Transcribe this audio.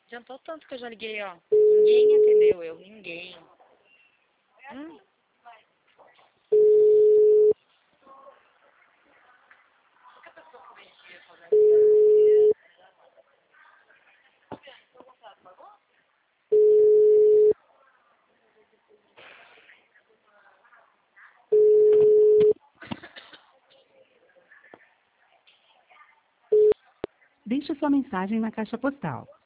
Adiantou tanto que eu já liguei, ó. Ninguém atendeu eu, ninguém. Hum? Deixe sua mensagem na caixa postal